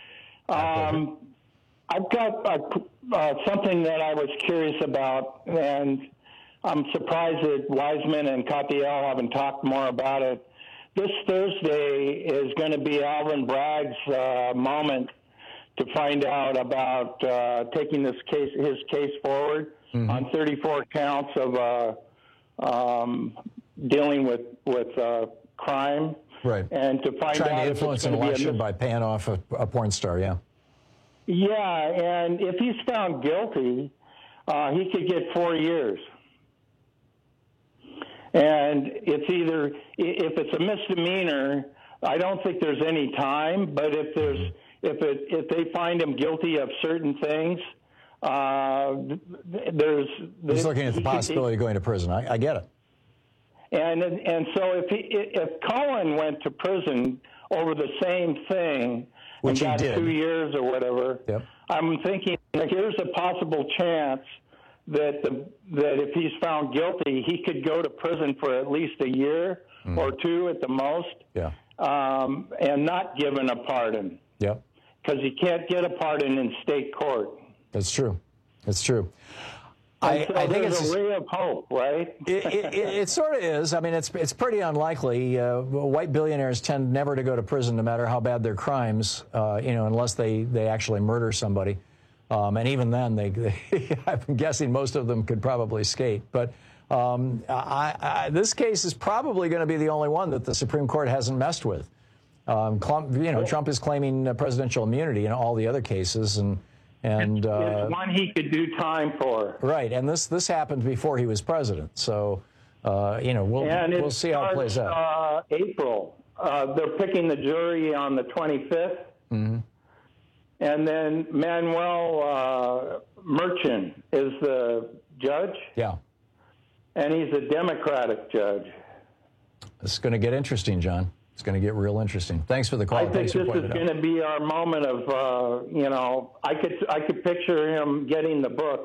I've got something that I was curious about, and I'm surprised that Wiseman and Capiel haven't talked more about it. This Thursday is going to be Alvin Bragg's moment to find out about taking his case forward on 34 counts of dealing with crime. Right. And to find trying out to influence an election by paying off a porn star, yeah. Yeah, and if he's found guilty, he could get 4 years. And it's either, if it's a misdemeanor, I don't think there's any time. But if they find him guilty of certain things, He's looking at the possibility of going to prison. I get it. And so if Cohen went to prison over the same thing, which and got he did. 2 years or whatever, I'm thinking here's a possible chance that if he's found guilty, he could go to prison for at least a year or two at the most, and not given a pardon. Yeah, because he can't get a pardon in state court. That's true. That's true. I think it's a ray of hope, right? It sort of is. I mean, it's pretty unlikely. White billionaires tend never to go to prison, no matter how bad their crimes, unless they actually murder somebody. And even then, I'm guessing most of them could probably skate. But this case is probably going to be the only one that the Supreme Court hasn't messed with. Trump is claiming presidential immunity in all the other cases, and it's one he could do time for. Right, and this happened before he was president, so we'll see how it plays out. April, they're picking the jury on the 25th, and then Manuel Merchant is the judge. Yeah, and he's a Democratic judge. It's going to get interesting, John. It's going to get real interesting. Thanks for the call. I think this is going to be our moment of, I could picture him getting the book,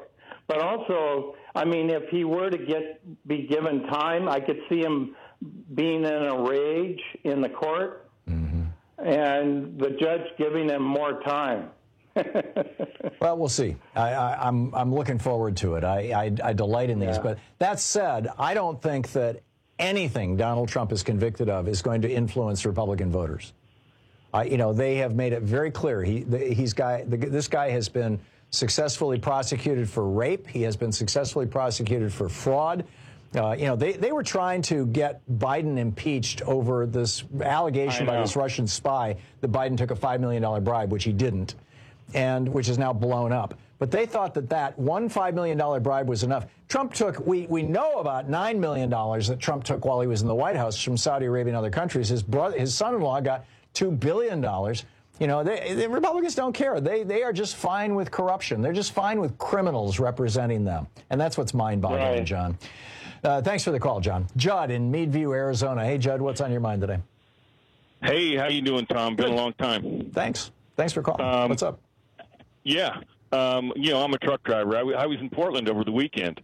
But also, I mean, if he were to be given time, I could see him being in a rage in the court, and the judge giving him more time. Well, we'll see. I'm looking forward to it. I delight in these. But that said, I don't think that anything Donald Trump is convicted of is going to influence Republican voters. They have made it very clear. This guy has been successfully prosecuted for rape. He has been successfully prosecuted for fraud. They were trying to get Biden impeached over this allegation by this Russian spy that Biden took a $5 million bribe, which he didn't, and which is now blown up. But they thought that one $5 million bribe was enough. Trump took, we know about $9 million that Trump took while he was in the White House from Saudi Arabia and other countries. His son-in-law got $2 billion. The Republicans don't care. They are just fine with corruption. They're just fine with criminals representing them. And that's what's mind-boggling, John. Thanks for the call, John. Judd in Meadview, Arizona. Hey, Judd, what's on your mind today? Hey, how you doing, Tom? Been a long time. Thanks for calling. What's up? Yeah. I'm a truck driver. I was in Portland over the weekend.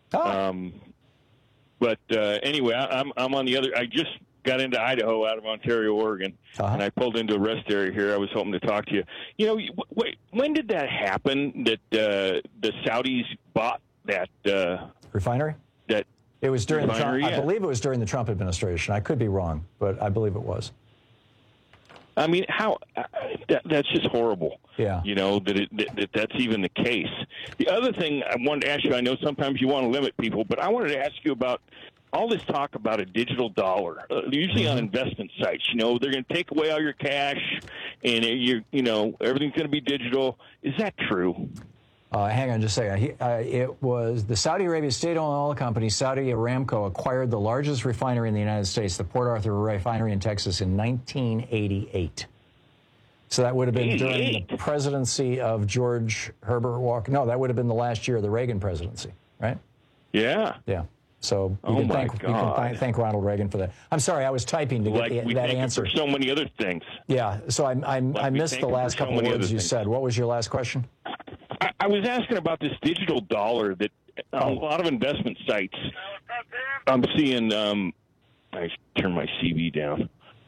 But anyway, I'm on the other. I just got into Idaho out of Ontario, Oregon, and I pulled into a rest area here. I was hoping to talk to you. Wait, when did that happen? That the Saudis bought that refinery? It was during the Trump, I believe it was during the Trump administration. I could be wrong, but I believe it was. I mean, how that's just horrible. Yeah. That's even the case. The other thing I wanted to ask you, I know sometimes you want to limit people, but I wanted to ask you about all this talk about a digital dollar, usually on investment sites. They're going to take away all your cash, and everything's going to be digital. Is that true? Hang on just a second. It was the Saudi Arabia state-owned oil company, Saudi Aramco, acquired the largest refinery in the United States, the Port Arthur refinery in Texas, in 1988. So that would have been during the presidency of George Herbert Walker. No, that would have been the last year of the Reagan presidency, right? Yeah. Yeah. So you can thank Ronald Reagan for that. I'm sorry, I was typing to get that answer. For so many other things. Yeah. So I missed the last couple of words you said. What was your last question? I was asking about this digital dollar that a lot of investment sites I'm seeing. I turn my CV down.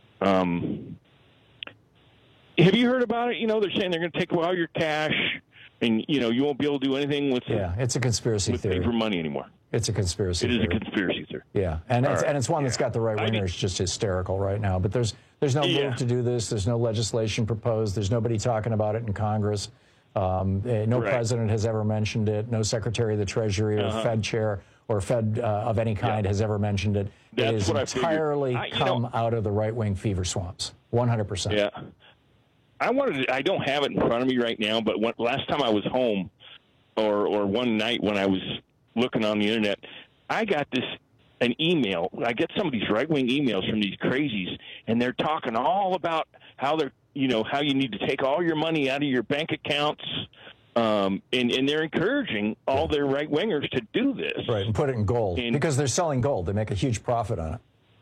Have you heard about it? They're saying they're going to take away all your cash, and you won't be able to do anything with. Yeah, it's a conspiracy theory. Paper money anymore. It's a conspiracy theory. It is a conspiracy theory. Yeah, and it's one that's got the right wingers just hysterical right now. But there's no move to do this. There's no legislation proposed. There's nobody talking about it in Congress. No president has ever mentioned it. No secretary of the Treasury or Fed chair or Fed of any kind has ever mentioned it. It is entirely come out of the right-wing fever swamps, 100%. Yeah. I don't have it in front of me right now, but last time I was home or one night when I was looking on the internet, I got an email. I get some of these right-wing emails from these crazies, and they're talking all about how they're how you need to take all your money out of your bank accounts, and they're encouraging all their right-wingers to do this. Right, and put it in gold. Because they're selling gold. They make a huge profit on it.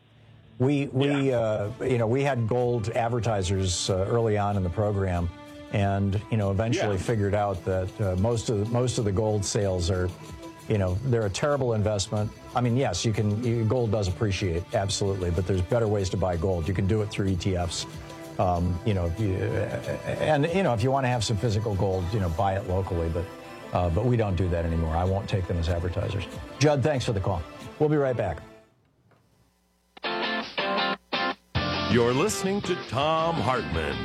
We had gold advertisers early on in the program, and eventually figured out that most of the gold sales are, they're a terrible investment. I mean, yes, gold does appreciate, absolutely, but there's better ways to buy gold. You can do it through ETFs. If you want to have some physical gold, buy it locally, but we don't do that anymore. I won't take them as advertisers. Judd, thanks for the call. We'll be right back. You're listening to Thom Hartmann.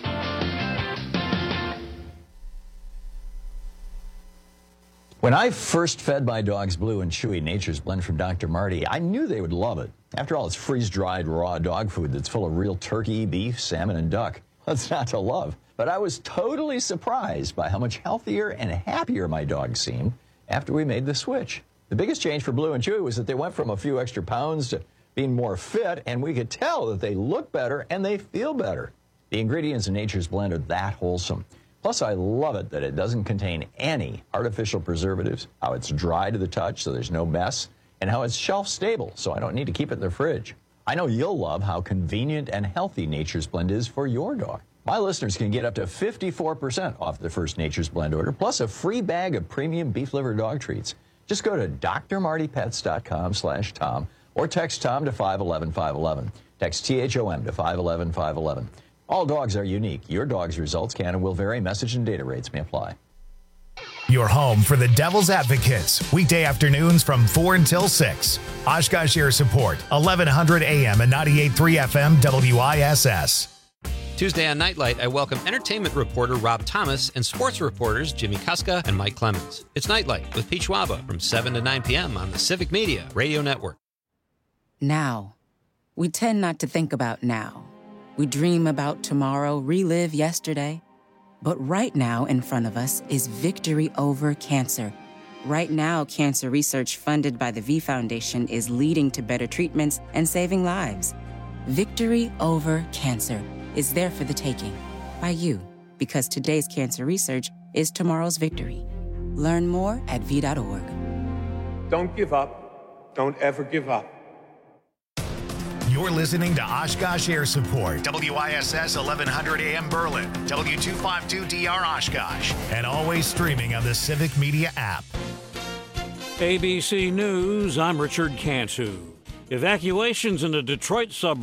When I first fed my dogs Blue and Chewy Nature's Blend from Dr. Marty, I knew they would love it. After all, it's freeze-dried raw dog food that's full of real turkey, beef, salmon, and duck. What's not to love? But I was totally surprised by how much healthier and happier my dogs seemed after we made the switch. The biggest change for Blue and Chewy was that they went from a few extra pounds to being more fit, and we could tell that they look better and they feel better. The ingredients in Nature's Blend are that wholesome. Plus, I love it that it doesn't contain any artificial preservatives, how it's dry to the touch so there's no mess, and how it's shelf-stable so I don't need to keep it in the fridge. I know you'll love how convenient and healthy Nature's Blend is for your dog. My listeners can get up to 54% off their first Nature's Blend order, plus a free bag of premium beef liver dog treats. Just go to drmartypets.com/Tom or text Tom to 511-511. Text THOM to 511-511. All dogs are unique. Your dog's results can and will vary. Message and data rates may apply. Your home for the Devil's Advocates, weekday afternoons from 4 until 6. Oshkosh Air Support, 1100 AM and 98.3 FM WISS. Tuesday on Nightlight, I welcome entertainment reporter Rob Thomas and sports reporters Jimmy Kuska and Mike Clemens. It's Nightlight with Pete Schwaba from 7 to 9 p.m. on the Civic Media Radio Network. Now. We tend not to think about now. We dream about tomorrow, relive yesterday. But right now in front of us is victory over cancer. Right now, cancer research funded by the V Foundation is leading to better treatments and saving lives. Victory over cancer is there for the taking by you, because today's cancer research is tomorrow's victory. Learn more at v.org. Don't give up. Don't ever give up. You're listening to Oshkosh Air Support, WISS 1100 AM Berlin, W252DR Oshkosh, and always streaming on the Civic Media app. ABC News, I'm Richard Cantu. Evacuations in the Detroit suburbs